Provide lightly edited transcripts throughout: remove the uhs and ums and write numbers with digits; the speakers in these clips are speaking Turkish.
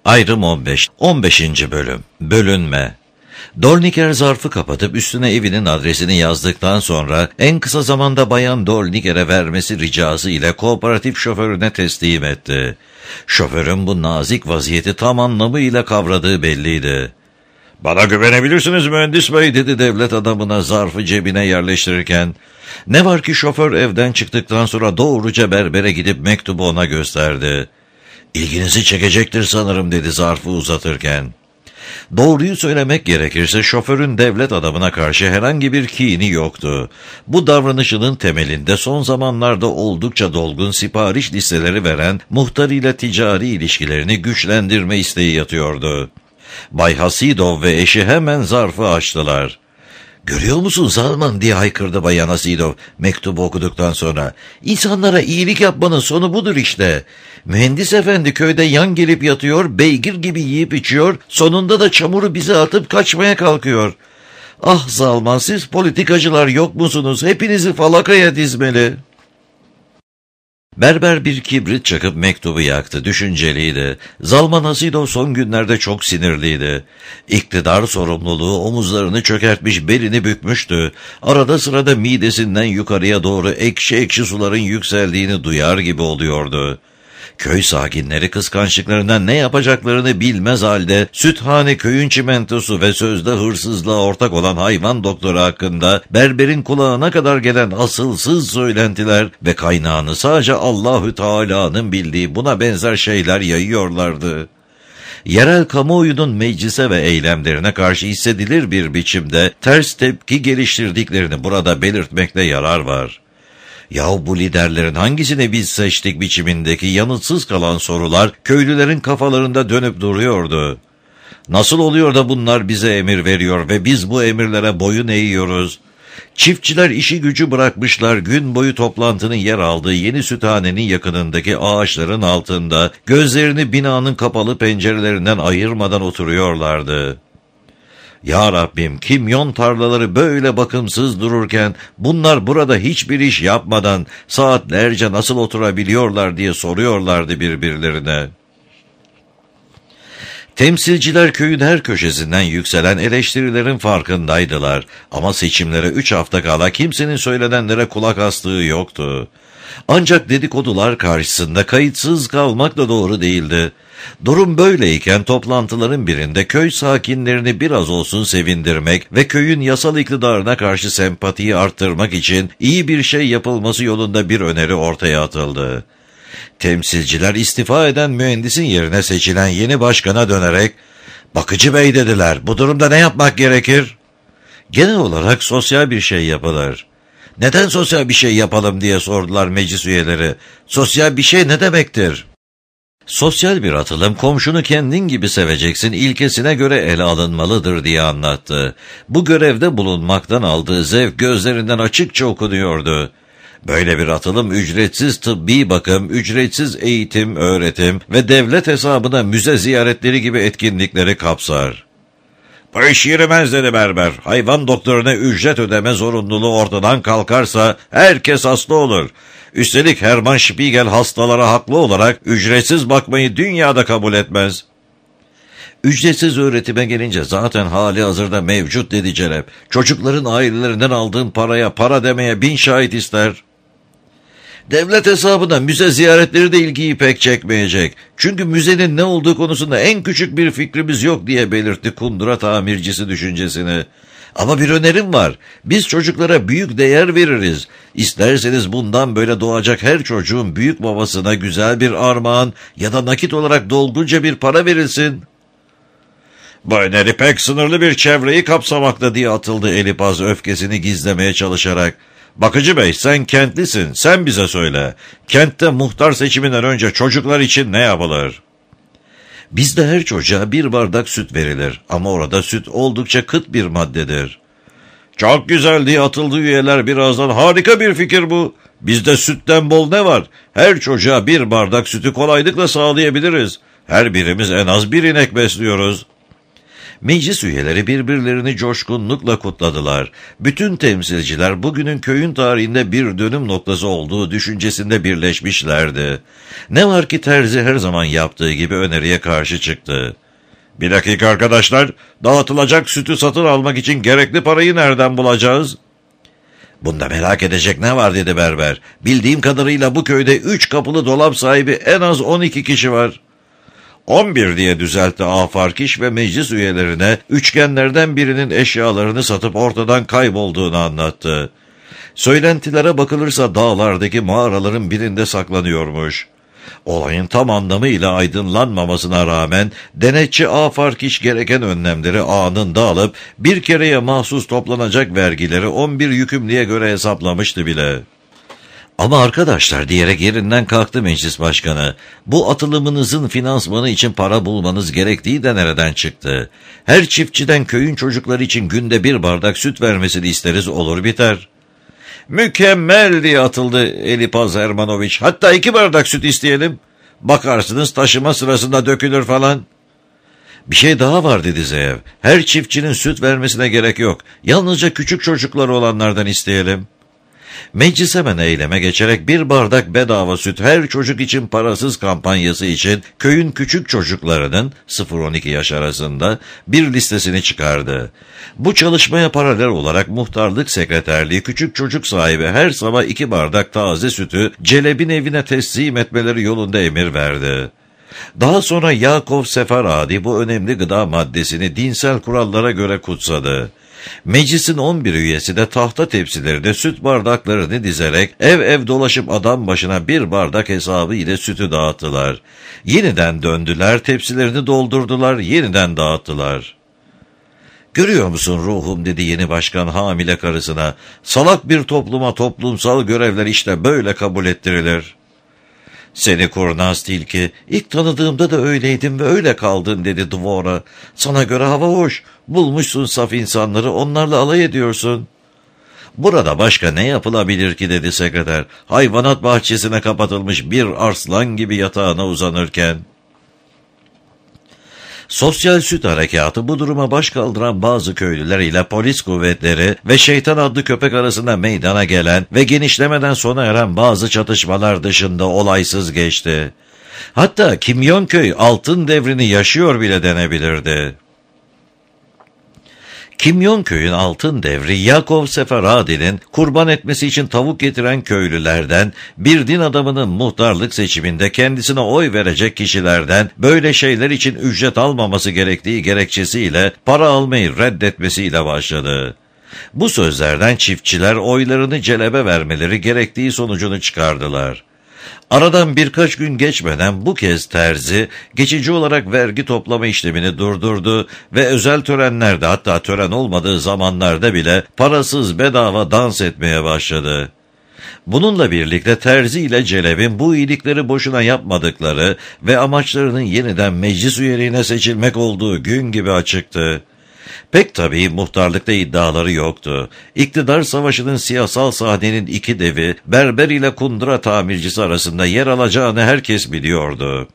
Ayrım 15. 15. Bölüm. Bölünme. Dorniker zarfı kapatıp üstüne evinin adresini yazdıktan sonra en kısa zamanda Bayan Dorniker'e vermesi ricası ile kooperatif şoförüne teslim etti. Şoförün bu nazik vaziyeti tam anlamıyla kavradığı belliydi. "Bana güvenebilirsiniz mühendis bey," dedi devlet adamına zarfı cebine yerleştirirken. Ne var ki şoför evden çıktıktan sonra doğruca berbere gidip mektubu ona gösterdi. "İlginizi çekecektir sanırım," dedi zarfı uzatırken. Doğruyu söylemek gerekirse şoförün devlet adamına karşı herhangi bir kini yoktu. Bu davranışının temelinde son zamanlarda oldukça dolgun sipariş listeleri veren muhtar ile ticari ilişkilerini güçlendirme isteği yatıyordu. Bay Hasidov ve eşi hemen zarfı açtılar. "Görüyor musun Zalman?" diye haykırdı Bayan Hasidov mektubu okuduktan sonra. "İnsanlara iyilik yapmanın sonu budur işte. Mühendis efendi köyde yan gelip yatıyor, beygir gibi yiyip içiyor, sonunda da çamuru bize atıp kaçmaya kalkıyor. Ah Zalman, siz politikacılar yok musunuz? Hepinizi falakaya dizmeli." Berber bir kibrit çakıp mektubu yaktı, düşünceliydi. Zalman Hasidov son günlerde çok sinirliydi. İktidar sorumluluğu omuzlarını çökertmiş, belini bükmüştü. Arada sırada midesinden yukarıya doğru ekşi ekşi suların yükseldiğini duyar gibi oluyordu. Köy sakinleri kıskançlıklarından ne yapacaklarını bilmez halde Süthane köyün çimentosu ve sözde hırsızlığa ortak olan hayvan doktoru hakkında berberin kulağına kadar gelen asılsız söylentiler ve kaynağını sadece Allahü Teala'nın bildiği buna benzer şeyler yayıyorlardı. Yerel kamuoyunun meclise ve eylemlerine karşı hissedilir bir biçimde ters tepki geliştirdiklerini burada belirtmekte yarar var. Yahu bu liderlerin hangisini biz seçtik biçimindeki yanıtsız kalan sorular köylülerin kafalarında dönüp duruyordu. Nasıl oluyor da bunlar bize emir veriyor ve biz bu emirlere boyun eğiyoruz? Çiftçiler işi gücü bırakmışlar, gün boyu toplantının yer aldığı yeni süthanenin yakınındaki ağaçların altında gözlerini binanın kapalı pencerelerinden ayırmadan oturuyorlardı. Ya Rabbim, kimyon tarlaları böyle bakımsız dururken bunlar burada hiçbir iş yapmadan saatlerce nasıl oturabiliyorlar diye soruyorlardı birbirlerine. Temsilciler köyün her köşesinden yükselen eleştirilerin farkındaydılar ama seçimlere 3 hafta kala kimsenin söylenenlere kulak astığı yoktu. Ancak dedikodular karşısında kayıtsız kalmak da doğru değildi. Durum böyleyken toplantıların birinde köy sakinlerini biraz olsun sevindirmek ve köyün yasal iktidarına karşı sempatiyi arttırmak için iyi bir şey yapılması yolunda bir öneri ortaya atıldı. Temsilciler istifa eden mühendisin yerine seçilen yeni başkana dönerek, "Bakıcı bey," dediler, "bu durumda ne yapmak gerekir?" "Genel olarak sosyal bir şey yapılır." "Neden sosyal bir şey yapalım?" diye sordular meclis üyeleri. "Sosyal bir şey ne demektir?" "Sosyal bir atılım komşunu kendin gibi seveceksin ilkesine göre ele alınmalıdır," diye anlattı. Bu görevde bulunmaktan aldığı zevk gözlerinden açıkça okunuyordu. Böyle bir atılım ücretsiz tıbbi bakım, ücretsiz eğitim, öğretim ve devlet hesabına müze ziyaretleri gibi etkinlikleri kapsar. "Bu iş yürümez," dedi berber. "Hayvan doktoruna ücret ödeme zorunluluğu ortadan kalkarsa herkes hasta olur. Üstelik Hermann Spiegel hastalara haklı olarak ücretsiz bakmayı dünyada kabul etmez." "Ücretsiz öğretime gelince zaten hali hazırda mevcut," dedi Celep. "Çocukların ailelerinden aldığın paraya para demeye 1000 şahit ister." "Devlet hesabına müze ziyaretleri de ilgiyi pek çekmeyecek. Çünkü müzenin ne olduğu konusunda en küçük bir fikrimiz yok," diye belirtti kundura tamircisi düşüncesini. "Ama bir önerim var. Biz çocuklara büyük değer veririz. İsterseniz bundan böyle doğacak her çocuğun büyük babasına güzel bir armağan ya da nakit olarak dolgunca bir para verilsin." "Bu öneri pek sınırlı bir çevreyi kapsamakta," diye atıldı Elipaz öfkesini gizlemeye çalışarak. "Bakıcı bey, sen kentlisin, sen bize söyle. Kentte muhtar seçiminden önce çocuklar için ne yapılır?" "Bizde her çocuğa 1 bardak süt verilir ama orada süt oldukça kıt bir maddedir." "Çok güzel," diye atıldı üyeler birazdan. "Harika bir fikir bu. Bizde sütten bol ne var? Her çocuğa 1 bardak sütü kolaylıkla sağlayabiliriz. Her birimiz en az 1 inek besliyoruz." Meclis üyeleri birbirlerini coşkunlukla kutladılar. Bütün temsilciler bugünün köyün tarihinde bir dönüm noktası olduğu düşüncesinde birleşmişlerdi. Ne var ki terzi her zaman yaptığı gibi öneriye karşı çıktı. "Bir dakika arkadaşlar, dağıtılacak sütü satın almak için gerekli parayı nereden bulacağız?" "Bunda merak edecek ne var?" dedi berber. "Bildiğim kadarıyla bu köyde 3 kapılı dolap sahibi en az 12 kişi var." 11 diye düzeltti Afarkiş ve meclis üyelerine üçgenlerden birinin eşyalarını satıp ortadan kaybolduğunu anlattı. Söylentilere bakılırsa dağlardaki mağaraların birinde saklanıyormuş. Olayın tam anlamıyla aydınlanmamasına rağmen denetçi Afarkiş gereken önlemleri anında alıp bir kereye mahsus toplanacak vergileri 11 yükümlüye göre hesaplamıştı bile. "Ama arkadaşlar," diyerek yerinden kalktı meclis başkanı, "bu atılımınızın finansmanı için para bulmanız gerektiği de nereden çıktı? Her çiftçiden köyün çocukları için günde 1 bardak süt vermesini isteriz, olur biter." "Mükemmel," diye atıldı Elipaz Ermanoviç. "Hatta 2 bardak süt isteyelim. Bakarsınız taşıma sırasında dökülür falan." "Bir şey daha var," dedi Zeev. "Her çiftçinin süt vermesine gerek yok. Yalnızca küçük çocukları olanlardan isteyelim." Meclis hemen eyleme geçerek 1 bardak bedava süt her çocuk için parasız kampanyası için köyün küçük çocuklarının 0-12 yaş arasında bir listesini çıkardı. Bu çalışmaya paralel olarak muhtarlık sekreterliği küçük çocuk sahibi her sabah 2 bardak taze sütü Celeb'in evine teslim etmeleri yolunda emir verdi. Daha sonra Yakov Sefaradi bu önemli gıda maddesini dinsel kurallara göre kutsadı. Meclisin 11 üyesi de tahta tepsilerinde süt bardaklarını dizerek ev ev dolaşıp adam başına 1 bardak hesabı ile sütü dağıttılar. Yeniden döndüler, tepsilerini doldurdular, yeniden dağıttılar. "Görüyor musun ruhum," dedi yeni başkan hamile karısına. "Salak bir topluma toplumsal görevler işte böyle kabul ettirilir." "Seni kurnaz tilki, ilk tanıdığımda da öyleydin ve öyle kaldın," dedi Dvora. "Sana göre hava hoş, bulmuşsun saf insanları, onlarla alay ediyorsun." "Burada başka ne yapılabilir ki?" dedi sekreter, hayvanat bahçesine kapatılmış bir arslan gibi yatağına uzanırken. Sosyal Süt Harekatı bu duruma baş kaldıran bazı köylüler ile polis kuvvetleri ve Şeytan adlı köpek arasında meydana gelen ve genişlemeden sona eren bazı çatışmalar dışında olaysız geçti. Hatta Kimyonköy altın devrini yaşıyor bile denebilirdi. Kimyonköy'ün altın devri Yakov Sefaradi'nin kurban etmesi için tavuk getiren köylülerden, bir din adamının muhtarlık seçiminde kendisine oy verecek kişilerden böyle şeyler için ücret almaması gerektiği gerekçesiyle para almayı reddetmesiyle başladı. Bu sözlerden çiftçiler oylarını Celeb'e vermeleri gerektiği sonucunu çıkardılar. Aradan birkaç gün geçmeden bu kez terzi geçici olarak vergi toplama işlemini durdurdu ve özel törenlerde, hatta tören olmadığı zamanlarda bile parasız bedava dans etmeye başladı. Bununla birlikte terzi ile Celeb'in bu iyilikleri boşuna yapmadıkları ve amaçlarının yeniden meclis üyeliğine seçilmek olduğu gün gibi açıktı. Pek tabii muhtarlıkta iddiaları yoktu. İktidar savaşının siyasal sahnenin 2 devi, berber ile kundura tamircisi arasında yer alacağını herkes biliyordu.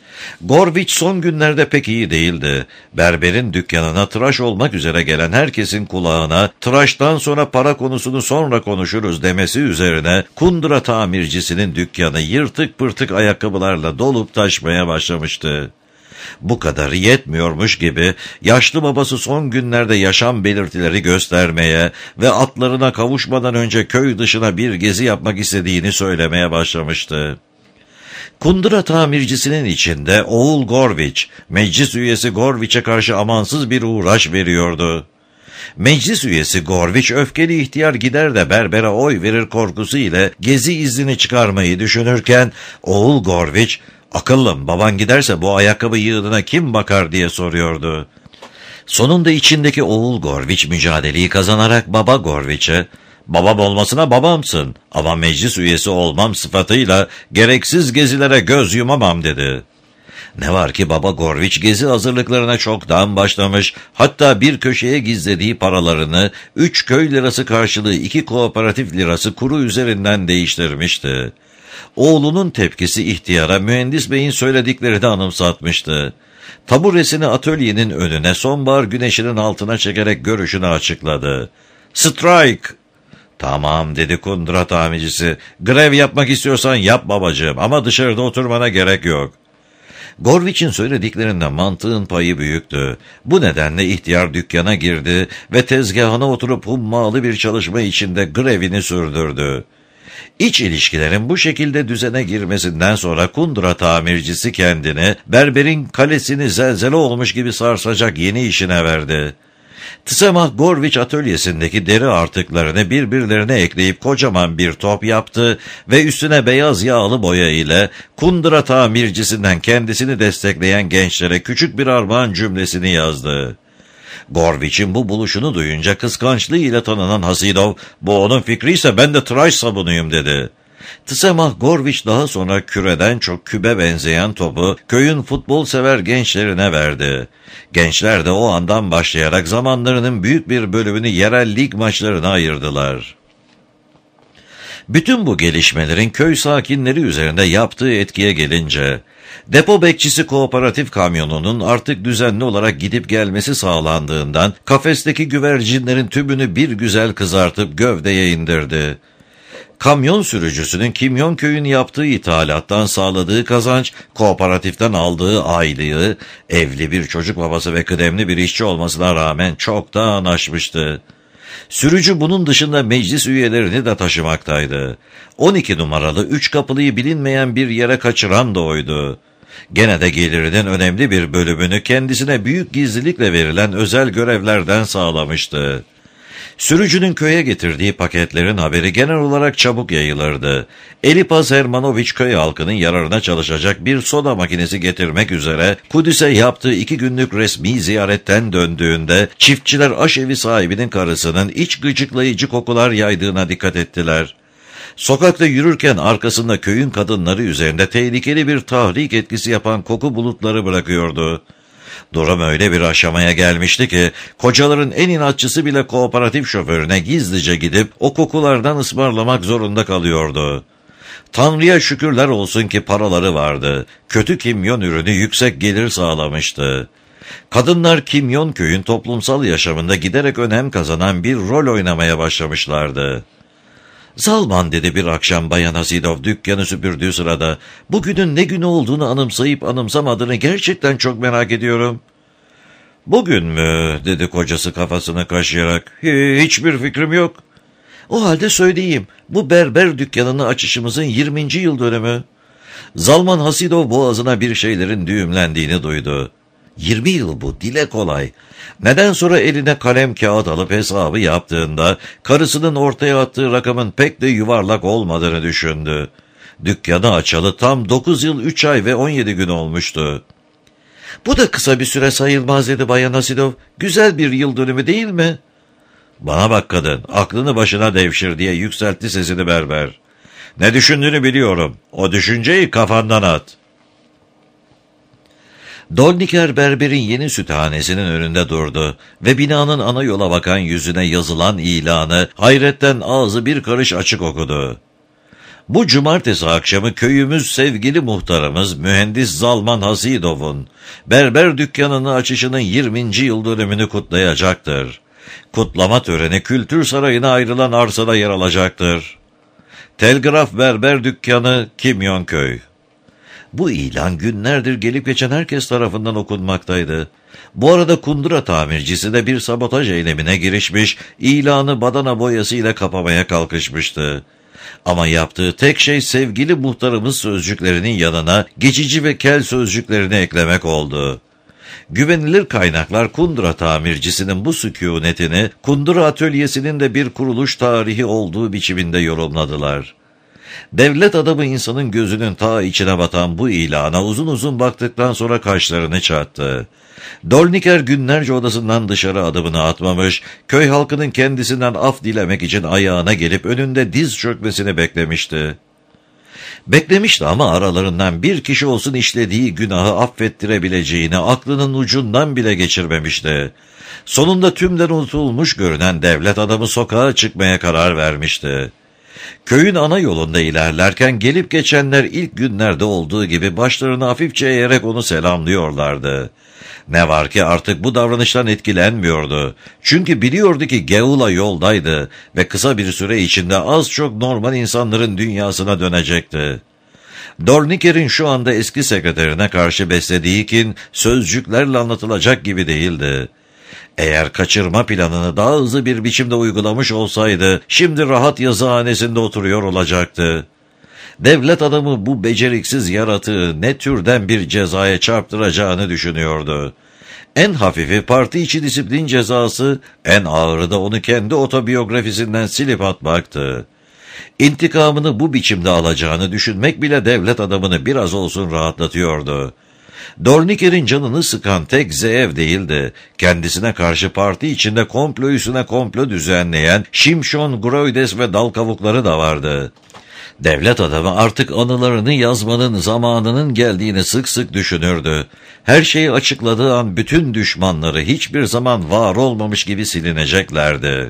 Gorviç son günlerde pek iyi değildi. Berberin dükkanına tıraş olmak üzere gelen herkesin kulağına tıraştan sonra para konusunu sonra konuşuruz demesi üzerine kundura tamircisinin dükkanı yırtık pırtık ayakkabılarla dolup taşmaya başlamıştı. Bu kadarı yetmiyormuş gibi yaşlı babası son günlerde yaşam belirtileri göstermeye ve atlarına kavuşmadan önce köy dışına bir gezi yapmak istediğini söylemeye başlamıştı. Kundura tamircisinin içinde oğul Gorviç, meclis üyesi Gorviç'e karşı amansız bir uğraş veriyordu. Meclis üyesi Gorviç öfkeli ihtiyar gider de berbere oy verir korkusu ile gezi iznini çıkarmayı düşünürken oğul Gorviç, "Akıllım, baban giderse bu ayakkabı yığınına kim bakar?" diye soruyordu. Sonunda içindeki oğul Gorviç mücadeleyi kazanarak baba Gorviç'e, "Babam olmasına babamsın ama meclis üyesi olmam sıfatıyla gereksiz gezilere göz yumamam," dedi. Ne var ki baba Gorviç gezi hazırlıklarına çoktan başlamış, hatta bir köşeye gizlediği paralarını 3 köy lirası karşılığı 2 kooperatif lirası kuru üzerinden değiştirmişti. Oğlunun tepkisi ihtiyara mühendis beyin söylediklerini anımsatmıştı. Taburesini atölyenin önüne sonbahar güneşinin altına çekerek görüşünü açıkladı. "Strike!" "Tamam," dedi kundura tamircisi. "Grev yapmak istiyorsan yap babacığım ama dışarıda oturmana gerek yok." Gorviç'in söylediklerinden mantığın payı büyüktü. Bu nedenle ihtiyar dükkana girdi ve tezgahına oturup hummalı bir çalışma içinde grevini sürdürdü. İç ilişkilerin bu şekilde düzene girmesinden sonra kundura tamircisi kendini berberin kalesini zelzele olmuş gibi sarsacak yeni işine verdi. Tsemah Gorviç atölyesindeki deri artıklarını birbirlerine ekleyip kocaman bir top yaptı ve üstüne beyaz yağlı boya ile kundura tamircisinden kendisini destekleyen gençlere küçük bir armağan cümlesini yazdı. Gorviç'in bu buluşunu duyunca kıskançlığıyla tanınan Hasidov, "Bu onun fikriyse ben de tıraş sabunuyum," dedi. Tsemah Gorviç daha sonra küreden çok kübe benzeyen topu köyün futbol sever gençlerine verdi. Gençler de o andan başlayarak zamanlarının büyük bir bölümünü yerel lig maçlarına ayırdılar. Bütün bu gelişmelerin köy sakinleri üzerinde yaptığı etkiye gelince, depo bekçisi kooperatif kamyonunun artık düzenli olarak gidip gelmesi sağlandığından kafesteki güvercinlerin tümünü bir güzel kızartıp gövdeye indirdi. Kamyon sürücüsünün Kimyonköy'ün yaptığı ithalattan sağladığı kazanç, kooperatiften aldığı aylığı, evli bir çocuk babası ve kıdemli bir işçi olmasına rağmen çoktan aşmıştı. Sürücü bunun dışında meclis üyelerini de taşımaktaydı. 12 numaralı 3 kapılıyı bilinmeyen bir yere kaçıran da oydu. Gene de gelirinin önemli bir bölümünü kendisine büyük gizlilikle verilen özel görevlerden sağlamıştı. Sürücünün köye getirdiği paketlerin haberi genel olarak çabuk yayılırdı. Elipaz Hermanoviç köy halkının yararına çalışacak bir soda makinesi getirmek üzere Kudüs'e yaptığı 2 günlük resmi ziyaretten döndüğünde çiftçiler aşevi sahibinin karısının iç gıcıklayıcı kokular yaydığına dikkat ettiler. Sokakta yürürken arkasında köyün kadınları üzerinde tehlikeli bir tahrik etkisi yapan koku bulutları bırakıyordu. Durum öyle bir aşamaya gelmişti ki kocaların en inatçısı bile kooperatif şoförüne gizlice gidip o kokulardan ısmarlamak zorunda kalıyordu. Tanrı'ya şükürler olsun ki paraları vardı. Kötü kimyon ürünü yüksek gelir sağlamıştı. Kadınlar Kimyonköy'ün toplumsal yaşamında giderek önem kazanan bir rol oynamaya başlamışlardı. "Zalman," dedi bir akşam Bayan Hasidov dükkanı süpürdüğü sırada, "bugünün ne günü olduğunu anımsayıp anımsamadığını gerçekten çok merak ediyorum." "Bugün mü?" dedi kocası kafasını kaşıyarak. "Hiçbir fikrim yok." "O halde söyleyeyim, bu berber dükkanını açışımızın 20. yıl dönümü." Zalman Hasidov boğazına bir şeylerin düğümlendiğini duydu. 20 yıl bu, dile kolay. Neden sonra eline kalem kağıt alıp hesabı yaptığında karısının ortaya attığı rakamın pek de yuvarlak olmadığını düşündü. Dükkanı açalı tam 9 yıl 3 ay ve 17 gün olmuştu. "Bu da kısa bir süre sayılmaz," dedi Bayan Hasidov. "Güzel bir yıl dönümü değil mi?" "Bana bak kadın, aklını başına devşir," diye yükseltti sesini berber. "Ne düşündüğünü biliyorum. O düşünceyi kafandan at." Dolniker berberin yeni süthanesinin önünde durdu ve binanın ana yola bakan yüzüne yazılan ilanı hayretten ağzı bir karış açık okudu. "Bu cumartesi akşamı köyümüz sevgili muhtarımız mühendis Zalman Hasidov'un berber dükkanını açışının 20. yıl dönümünü kutlayacaktır. Kutlama töreni Kültür Sarayı'na ayrılan arsada yer alacaktır. Telgraf berber dükkanı Kimyonköy." Bu ilan günlerdir gelip geçen herkes tarafından okunmaktaydı. Bu arada kundura tamircisi de bir sabotaj eylemine girişmiş, ilanı badana boyasıyla kapamaya kalkışmıştı. Ama yaptığı tek şey sevgili muhtarımız sözcüklerinin yanına geçici ve kel sözcüklerini eklemek oldu. Güvenilir kaynaklar kundura tamircisinin bu sükûnetini kundura atölyesinin de bir kuruluş tarihi olduğu biçiminde yorumladılar. Devlet adamı insanın gözünün ta içine batan bu ilana uzun uzun baktıktan sonra kaşlarını çattı. Dolniker günlerce odasından dışarı adımını atmamış, köy halkının kendisinden af dilemek için ayağına gelip önünde diz çökmesini beklemişti. Beklemişti ama aralarından bir kişi olsun işlediği günahı affettirebileceğini aklının ucundan bile geçirmemişti. Sonunda tümden unutulmuş görünen devlet adamı sokağa çıkmaya karar vermişti. Köyün ana yolunda ilerlerken gelip geçenler ilk günlerde olduğu gibi başlarını hafifçe eğerek onu selamlıyorlardı. Ne var ki artık bu davranıştan etkilenmiyordu. Çünkü biliyordu ki Geula yoldaydı ve kısa bir süre içinde az çok normal insanların dünyasına dönecekti. Dorniker'in şu anda eski sekreterine karşı beslediği kin sözcüklerle anlatılacak gibi değildi. Eğer kaçırma planını daha hızlı bir biçimde uygulamış olsaydı, şimdi rahat yazıhanesinde oturuyor olacaktı. Devlet adamı bu beceriksiz yaratığı ne türden bir cezaya çarptıracağını düşünüyordu. En hafifi parti içi disiplin cezası, en ağırı da onu kendi otobiyografisinden silip atmaktı. İntikamını bu biçimde alacağını düşünmek bile devlet adamını biraz olsun rahatlatıyordu. Dorniker'in canını sıkan tek Zeev değildi. Kendisine karşı parti içinde komplo üstüne komplo düzenleyen Şimşon, Groydes ve dal kavukları da vardı. Devlet adamı artık anılarını yazmanın zamanının geldiğini sık sık düşünürdü. Her şeyi açıkladığı an bütün düşmanları hiçbir zaman var olmamış gibi silineceklerdi.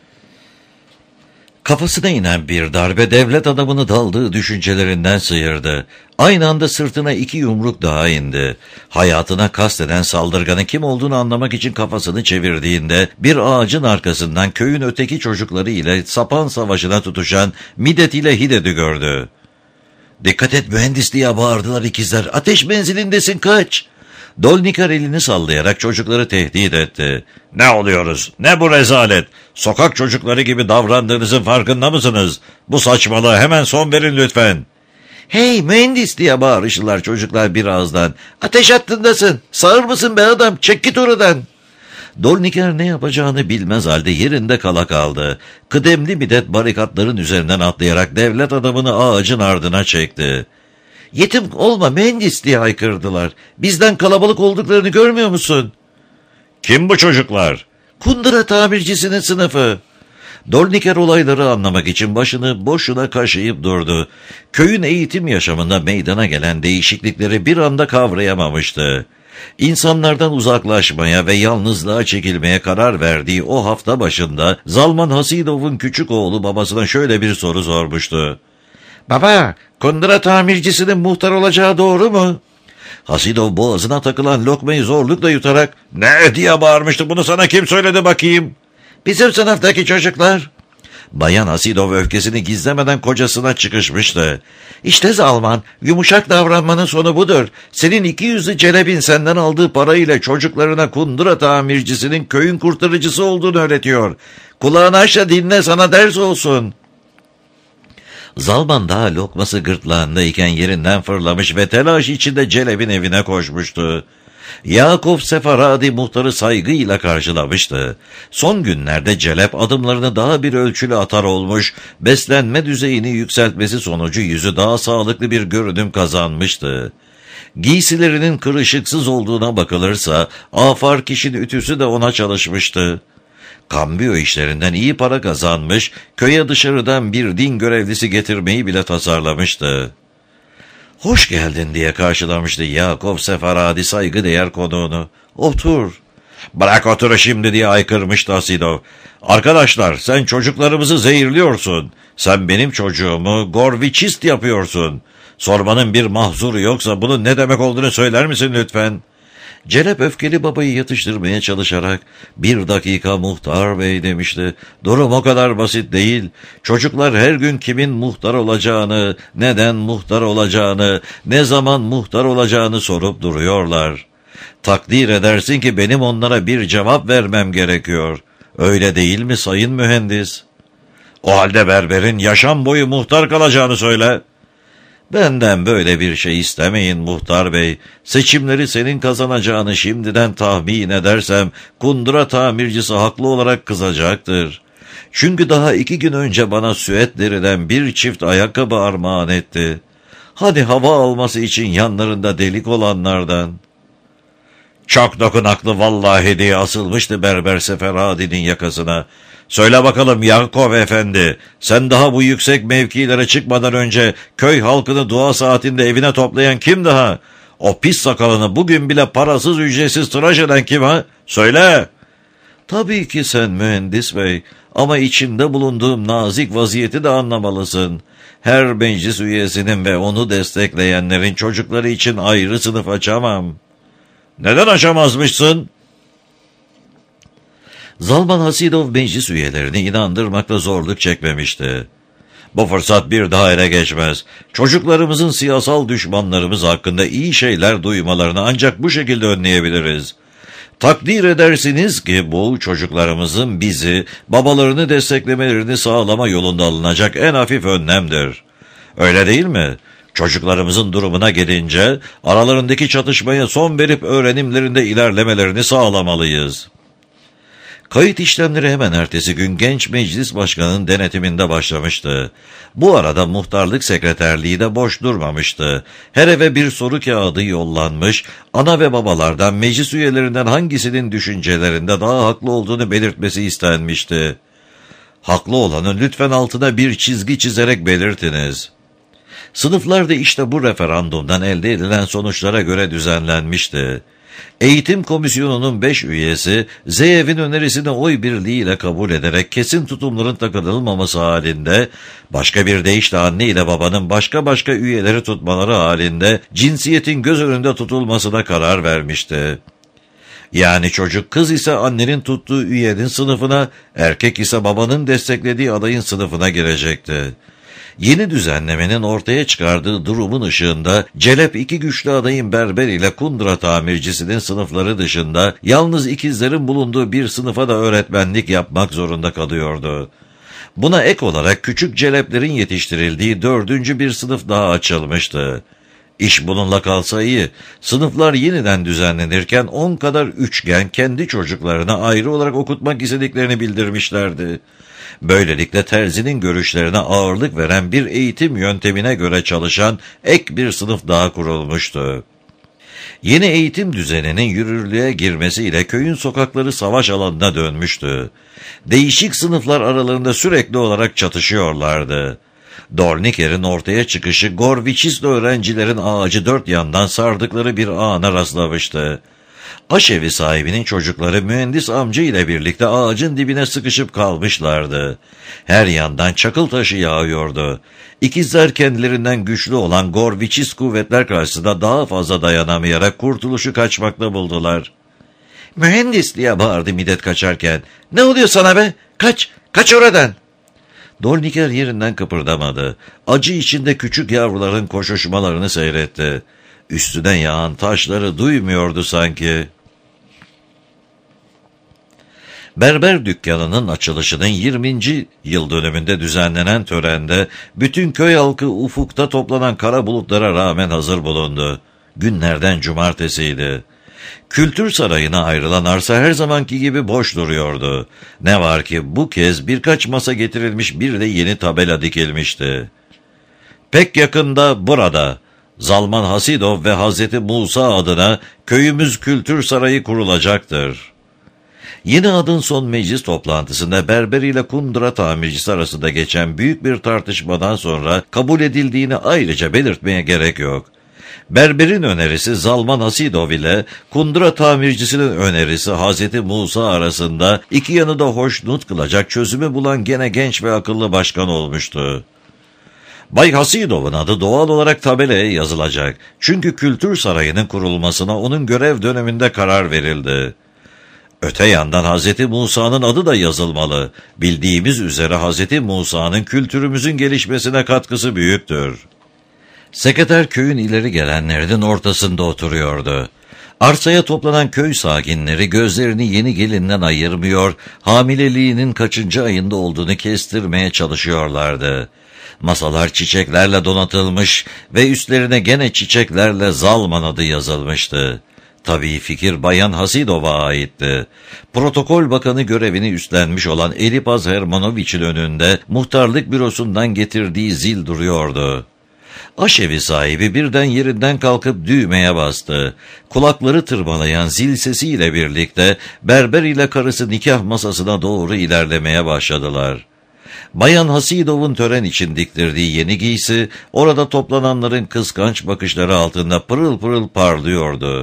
Kafasına inen bir darbe devlet adamını daldığı düşüncelerinden sıyırdı. Aynı anda sırtına 2 yumruk daha indi. Hayatına kasteden saldırganın kim olduğunu anlamak için kafasını çevirdiğinde bir ağacın arkasından köyün öteki çocukları ile sapan savaşına tutuşan Midet ile Hidet'i gördü. "Dikkat et mühendis!" diye bağırdılar ikizler. "Ateş menzilindesin, kaç!" Dolnikar elini sallayarak çocukları tehdit etti. "Ne oluyoruz? Ne bu rezalet? Sokak çocukları gibi davrandığınızın farkında mısınız? Bu saçmalığa hemen son verin lütfen." "Hey mühendis!" diye bağırıştılar çocuklar bir ağızdan. "Ateş hattındasın. Sağır mısın be adam? Çek git oradan." Dolnikar ne yapacağını bilmez halde yerinde kala kaldı. Kıdemli Midet barikatların üzerinden atlayarak devlet adamını ağacın ardına çekti. "Yetim olma mühendis!" diye haykırdılar. "Bizden kalabalık olduklarını görmüyor musun?" "Kim bu çocuklar?" "Kundura tamircisinin sınıfı." Dorniker olayları anlamak için başını boşuna kaşıyıp durdu. Köyün eğitim yaşamında meydana gelen değişiklikleri bir anda kavrayamamıştı. İnsanlardan uzaklaşmaya ve yalnızlığa çekilmeye karar verdiği o hafta başında Zalman Hasidov'un küçük oğlu babasına şöyle bir soru sormuştu. "Baba, Kundura tamircisinin muhtar olacağı doğru mu?" Hasidov boğazına takılan lokmayı zorlukla yutarak "Ne?" diye bağırmıştı. "Bunu sana kim söyledi bakayım?" "Bizim sınıftaki çocuklar." Bayan Hasidov öfkesini gizlemeden kocasına çıkışmıştı. "İşte Zalman, yumuşak davranmanın sonu budur. Senin 200'lü celebin senden aldığı parayla çocuklarına Kundura tamircisinin köyün kurtarıcısı olduğunu öğretiyor. Kulağını aç da dinle, sana ders olsun." Zalman daha lokması gırtlağındayken yerinden fırlamış ve telaş içinde Celeb'in evine koşmuştu. Yakov Sefaradi muhtarı saygıyla karşılamıştı. Son günlerde Celeb adımlarını daha bir ölçülü atar olmuş, beslenme düzeyini yükseltmesi sonucu yüzü daha sağlıklı bir görünüm kazanmıştı. Giysilerinin kırışıksız olduğuna bakılırsa, afar kişinin ütüsü de ona çalışmıştı. Kambiyo işlerinden iyi para kazanmış, köye dışarıdan bir din görevlisi getirmeyi bile tasarlamıştı. "Hoş geldin" diye karşılamıştı Yakov Sefaradi saygıdeğer konuğunu. "Otur." "Bırak otur şimdi" diye haykırmıştı Hasidov. "Arkadaşlar, sen çocuklarımızı zehirliyorsun. Sen benim çocuğumu gorviçist yapıyorsun. Sormanın bir mahzuru yoksa bunun ne demek olduğunu söyler misin lütfen?" Celep öfkeli babayı yatıştırmaya çalışarak "1 dakika muhtar bey" demişti. "Durum o kadar basit değil. Çocuklar her gün kimin muhtar olacağını, neden muhtar olacağını, ne zaman muhtar olacağını sorup duruyorlar. Takdir edersin ki benim onlara bir cevap vermem gerekiyor. Öyle değil mi sayın mühendis?" "O halde berberin yaşam boyu muhtar kalacağını söyle." "Benden böyle bir şey istemeyin muhtar bey. Seçimleri senin kazanacağını şimdiden tahmin edersem Kundura tamircisi haklı olarak kızacaktır. Çünkü daha 2 gün önce bana süet deriden bir çift ayakkabı armağan etti. Hani hava alması için yanlarında delik olanlardan." "Çok dokunaklı vallahi" diye asılmıştı berber Seferadi'nin yakasına. "Söyle bakalım Yakov efendi, sen daha bu yüksek mevkilere çıkmadan önce köy halkını dua saatinde evine toplayan kim daha? O pis sakalını bugün bile parasız ücretsiz tıraş eden kim ha? Söyle." "Tabii ki sen mühendis bey, Ama içinde bulunduğum nazik vaziyeti de anlamalısın. Her meclis üyesinin ve onu destekleyenlerin çocukları için ayrı sınıf açamam. Neden açamazmışsın? Zalman Hasidov meclis üyelerini inandırmakta zorluk çekmemişti. Bu fırsat bir daha ele geçmez. Çocuklarımızın siyasal düşmanlarımız hakkında iyi şeyler duymalarını ancak bu şekilde önleyebiliriz. Takdir edersiniz ki bu çocuklarımızın bizi, babalarını desteklemelerini sağlama yolunda alınacak en hafif önlemdir. Öyle değil mi? Çocuklarımızın durumuna gelince aralarındaki çatışmaya son verip öğrenimlerinde ilerlemelerini sağlamalıyız. Kayıt işlemleri hemen ertesi gün genç meclis başkanının denetiminde başlamıştı. Bu arada muhtarlık sekreterliği de boş durmamıştı. Her eve bir soru kağıdı yollanmış, ana ve babalardan meclis üyelerinden hangisinin düşüncelerinde daha haklı olduğunu belirtmesi istenmişti. Haklı olanın lütfen altına bir çizgi çizerek belirtiniz. Sınıflar da işte bu referandumdan elde edilen sonuçlara göre düzenlenmişti. Eğitim komisyonunun 5 üyesi Zeyev'in önerisini oy birliğiyle kabul ederek kesin tutumların takınılmaması halinde, başka bir deyişle anne ile babanın başka üyeleri tutmaları halinde cinsiyetin göz önünde tutulmasına karar vermişti. Yani çocuk kız ise annenin tuttuğu üyenin sınıfına, erkek ise babanın desteklediği adayın sınıfına girecekti. Yeni düzenlemenin ortaya çıkardığı durumun ışığında Celep iki güçlü adayın berber ile kundura tamircisinin sınıfları dışında yalnız ikizlerin bulunduğu bir sınıfa da öğretmenlik yapmak zorunda kalıyordu. Buna ek olarak küçük Celeplerin yetiştirildiği 4. bir sınıf daha açılmıştı. İş bununla kalsa iyi, sınıflar yeniden düzenlenirken 10 kadar üçgen kendi çocuklarına ayrı olarak okutmak istediklerini bildirmişlerdi. Böylelikle terzinin görüşlerine ağırlık veren bir eğitim yöntemine göre çalışan ek bir sınıf daha kurulmuştu. Yeni eğitim düzeninin yürürlüğe girmesiyle köyün sokakları savaş alanına dönmüştü. Değişik sınıflar aralarında sürekli olarak çatışıyorlardı. Dorniker'in ortaya çıkışı Gorviçisli öğrencilerin ağacı dört yandan sardıkları bir ana rastlamıştı. Aşevi sahibinin çocukları mühendis amca ile birlikte ağacın dibine sıkışıp kalmışlardı. Her yandan çakıl taşı yağıyordu. İkizler kendilerinden güçlü olan Gorviçis kuvvetler karşısında daha fazla dayanamayarak kurtuluşu kaçmakta buldular. "Mühendis!" diye bağırdı Midet kaçarken. "Ne oluyor sana be? Kaç oradan!" Dorniker yerinden kıpırdamadı. Acı içinde küçük yavruların koşuşmalarını seyretti. Üstüne yağan taşları duymuyordu sanki. Berber dükkanının açılışının 20. yıl dönümünde düzenlenen törende bütün köy halkı ufukta toplanan kara bulutlara rağmen hazır bulundu. Günlerden cumartesiydi. Kültür sarayına ayrılan arsa her zamanki gibi boş duruyordu. Ne var ki bu kez birkaç masa getirilmiş, bir de yeni tabela dikilmişti. "Pek yakında burada Zalman Hasidov ve Hazreti Musa adına köyümüz kültür sarayı kurulacaktır." Yeni adın son meclis toplantısında berber ile kundura tamircisi arasında geçen büyük bir tartışmadan sonra kabul edildiğini ayrıca belirtmeye gerek yok. Berberin önerisi Zalman Hasidov ile kundura tamircisinin önerisi Hazreti Musa arasında iki yanı da hoşnut kılacak çözümü bulan gene genç ve akıllı başkan olmuştu. Bay Hasidov'un adı doğal olarak tabelaya yazılacak. Çünkü kültür sarayının kurulmasına onun görev döneminde karar verildi. Öte yandan Hz. Musa'nın adı da yazılmalı. Bildiğimiz üzere Hz. Musa'nın kültürümüzün gelişmesine katkısı büyüktür. Sekreter köyün ileri gelenlerinin ortasında oturuyordu. Arsaya toplanan köy sakinleri gözlerini yeni gelinden ayırmıyor, hamileliğinin kaçıncı ayında olduğunu kestirmeye çalışıyorlardı. Masalar çiçeklerle donatılmış ve üstlerine gene çiçeklerle Zalman adı yazılmıştı. Tabii fikir Bayan Hasidov'a aitti. Protokol bakanı görevini üstlenmiş olan Elipaz Hermanoviç'in önünde muhtarlık bürosundan getirdiği zil duruyordu. Aşevi sahibi birden yerinden kalkıp düğmeye bastı. Kulakları tırmalayan zil sesiyle birlikte berber ile karısı nikah masasına doğru ilerlemeye başladılar. Bayan Hasidov'un tören için diktirdiği yeni giysi orada toplananların kıskanç bakışları altında pırıl pırıl parlıyordu.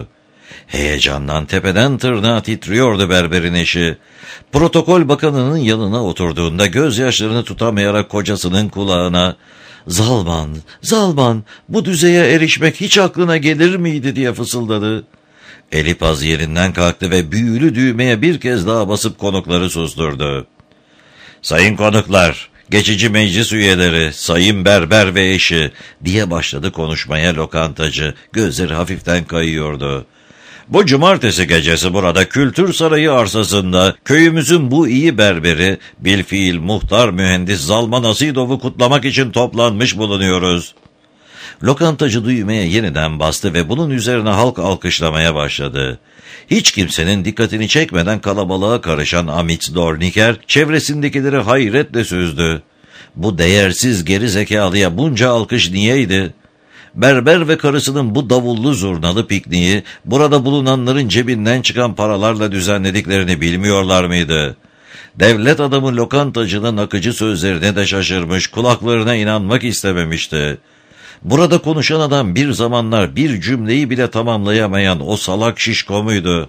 Heyecandan tepeden tırnağa titriyordu berberin eşi. Protokol bakanının yanına oturduğunda gözyaşlarını tutamayarak kocasının kulağına "Zalman, Zalman, bu düzeye erişmek hiç aklına gelir miydi?" diye fısıldadı. Elipaz yerinden kalktı ve büyülü düğmeye bir kez daha basıp konukları susturdu. "Sayın konuklar, geçici meclis üyeleri, sayın berber ve eşi" diye başladı konuşmaya lokantacı. Gözleri hafiften kayıyordu. "Bu cumartesi gecesi burada Kültür Sarayı arsasında köyümüzün bu iyi berberi, bilfiil muhtar mühendis Zalman Asidov'u kutlamak için toplanmış bulunuyoruz." Lokantacı düğmeye yeniden bastı ve bunun üzerine halk alkışlamaya başladı. Hiç kimsenin dikkatini çekmeden kalabalığa karışan Amit Dorniker çevresindekileri hayretle süzdü. Bu değersiz geri zekalıya bunca alkış niyeydi? Berber ve karısının bu davullu zurnalı pikniği burada bulunanların cebinden çıkan paralarla düzenlediklerini bilmiyorlar mıydı? Devlet adamı lokantacının akıcı sözlerine de şaşırmış, kulaklarına inanmak istememişti. Burada konuşan adam bir zamanlar bir cümleyi bile tamamlayamayan o salak şişko muydu?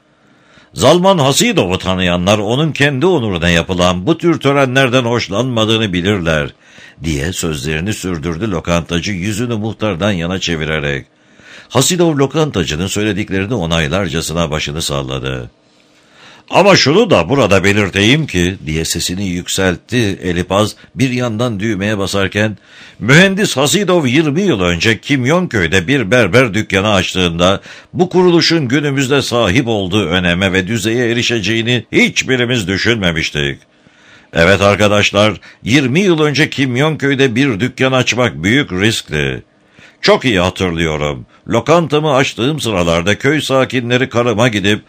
Zalman Hasidov'u tanıyanlar onun kendi onuruna yapılan bu tür törenlerden hoşlanmadığını bilirler diye sözlerini sürdürdü lokantacı yüzünü muhtardan yana çevirerek. Hasidov lokantacının söylediklerini onaylarcasına başını salladı. "Ama şunu da burada belirteyim ki" diye sesini yükseltti Elipaz bir yandan düğmeye basarken, "mühendis Hasidov 20 yıl önce Kimyonköy'de bir berber dükkanı açtığında bu kuruluşun günümüzde sahip olduğu öneme ve düzeye erişeceğini hiçbirimiz düşünmemiştik. Evet arkadaşlar, 20 yıl önce Kimyonköy'de bir dükkan açmak büyük riskti. Çok iyi hatırlıyorum. Lokantamı açtığım sıralarda köy sakinleri karıma gidip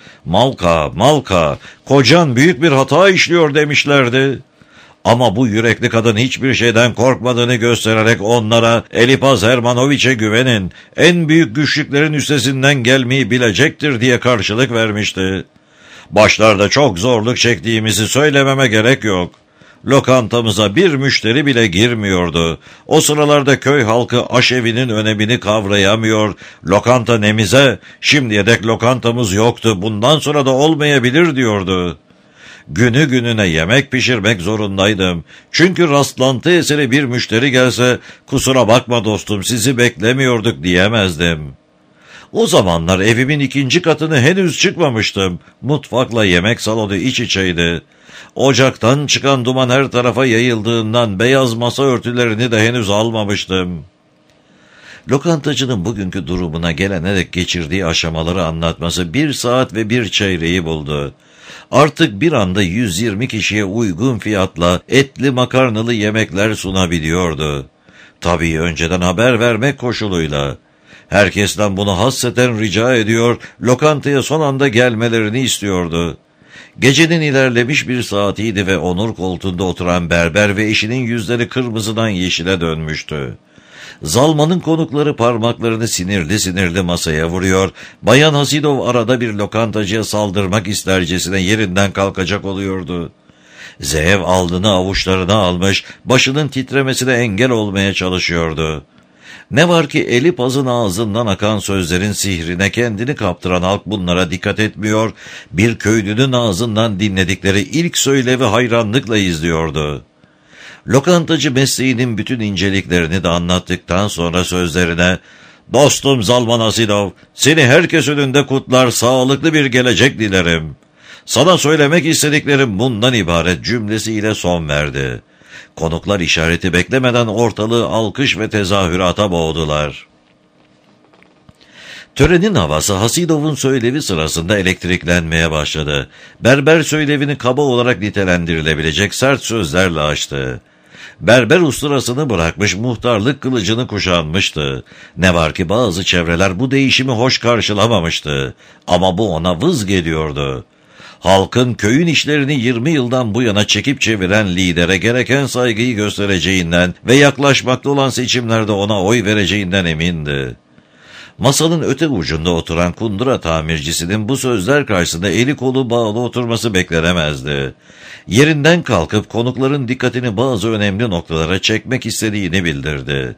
Malka, kocan büyük bir hata işliyor" demişlerdi. Ama bu yürekli kadın hiçbir şeyden korkmadığını göstererek onlara "Elipaz Hermanoviç'e güvenin, en büyük güçlüklerin üstesinden gelmeyi bilecektir" diye karşılık vermişti. Başlarda çok zorluk çektiğimizi söylememe gerek yok. Lokantamıza bir müşteri bile girmiyordu. O sıralarda köy halkı aşevinin önemini kavrayamıyor. "Lokanta nemize, şimdiye dek lokantamız yoktu, bundan sonra da olmayabilir" diyordu. Günü gününe yemek pişirmek zorundaydım. Çünkü rastlantı eseri bir müşteri gelse "Kusura bakma dostum, sizi beklemiyorduk" diyemezdim. O zamanlar evimin 2. katını henüz çıkmamıştım. Mutfakla yemek salonu iç içeydi. Ocaktan çıkan duman her tarafa yayıldığından beyaz masa örtülerini de henüz almamıştım. Lokantacının bugünkü durumuna gelene dek geçirdiği aşamaları anlatması 1 saat ve 1 çeyreği buldu. Artık bir anda 120 kişiye uygun fiyatla etli makarnalı yemekler sunabiliyordu. Tabii önceden haber vermek koşuluyla. Herkesten bunu hasreten rica ediyor, lokantaya son anda gelmelerini istiyordu. Gecenin ilerlemiş bir saatiydi ve onur koltuğunda oturan berber ve eşinin yüzleri kırmızıdan yeşile dönmüştü. Zalman'ın konukları parmaklarını sinirli masaya vuruyor, Bayan Hasidov arada bir lokantacıya saldırmak istercesine yerinden kalkacak oluyordu. Zeev alnını avuçlarına almış, başının titremesine engel olmaya çalışıyordu. Ne var ki Elipaz'ın ağzından akan sözlerin sihrine kendini kaptıran halk bunlara dikkat etmiyor, bir köylünün ağzından dinledikleri ilk söylevi hayranlıkla izliyordu. Lokantacı mesleğinin bütün inceliklerini de anlattıktan sonra sözlerine "Dostum Zalman Asidov, seni herkes önünde kutlar, sağlıklı bir gelecek dilerim. Sana söylemek istediklerim bundan ibaret" cümlesiyle son verdi. Konuklar işareti beklemeden ortalığı alkış ve tezahürata boğdular. Törenin havası Hasidov'un söylevi sırasında elektriklenmeye başladı. Berber söylevini kaba olarak nitelendirilebilecek sert sözlerle açtı. Berber usturasını bırakmış, muhtarlık kılıcını kuşanmıştı. Ne var ki bazı çevreler bu değişimi hoş karşılamamıştı. Ama bu ona vız geliyordu. Halkın köyün işlerini 20 yıldan bu yana çekip çeviren lidere gereken saygıyı göstereceğinden ve yaklaşmakta olan seçimlerde ona oy vereceğinden emindi. Masanın öte ucunda oturan kundura tamircisinin bu sözler karşısında eli kolu bağlı oturması beklenemezdi. Yerinden kalkıp konukların dikkatini bazı önemli noktalara çekmek istediğini bildirdi.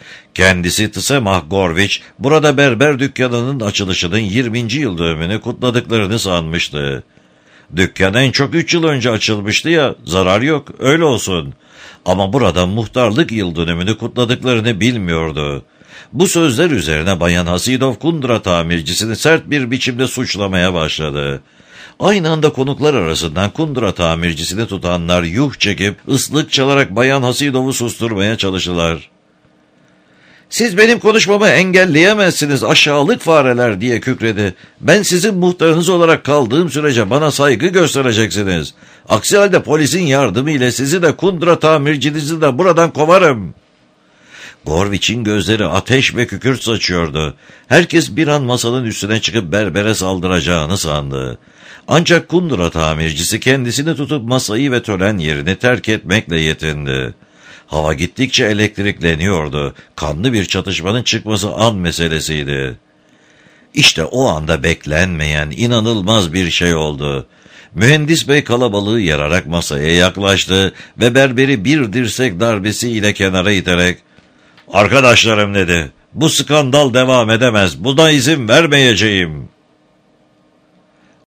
Kendisi Tsemah Gorviç, burada berber dükkanının açılışının 20. yıl dönümünü kutladıklarını sanmıştı. Dükkan en çok 3 yıl önce açılmıştı ya, zarar yok, öyle olsun. Ama burada muhtarlık yıl dönümünü kutladıklarını bilmiyordu. Bu sözler üzerine Bayan Hasidov kundura tamircisini sert bir biçimde suçlamaya başladı. Aynı anda konuklar arasından kundura tamircisini tutanlar yuh çekip ıslık çalarak Bayan Hasidov'u susturmaya çalıştılar. "Siz benim konuşmamı engelleyemezsiniz aşağılık fareler," diye kükredi. "Ben sizin muhtarınız olarak kaldığım sürece bana saygı göstereceksiniz. Aksi halde polisin yardımıyla sizi de kundura tamircinizi de buradan kovarım." Gorviç'in gözleri ateş ve kükürt saçıyordu. Herkes bir an masanın üstüne çıkıp berbere saldıracağını sandı. Ancak kundura tamircisi kendisini tutup masayı ve tören yerini terk etmekle yetindi. Hava gittikçe elektrikleniyordu. Kanlı bir çatışmanın çıkması an meselesiydi. İşte o anda beklenmeyen, inanılmaz bir şey oldu. Mühendis bey kalabalığı yararak masaya yaklaştı ve berberi bir dirsek darbesiyle kenara iterek, "Arkadaşlarım," dedi, "bu skandal devam edemez, buna izin vermeyeceğim."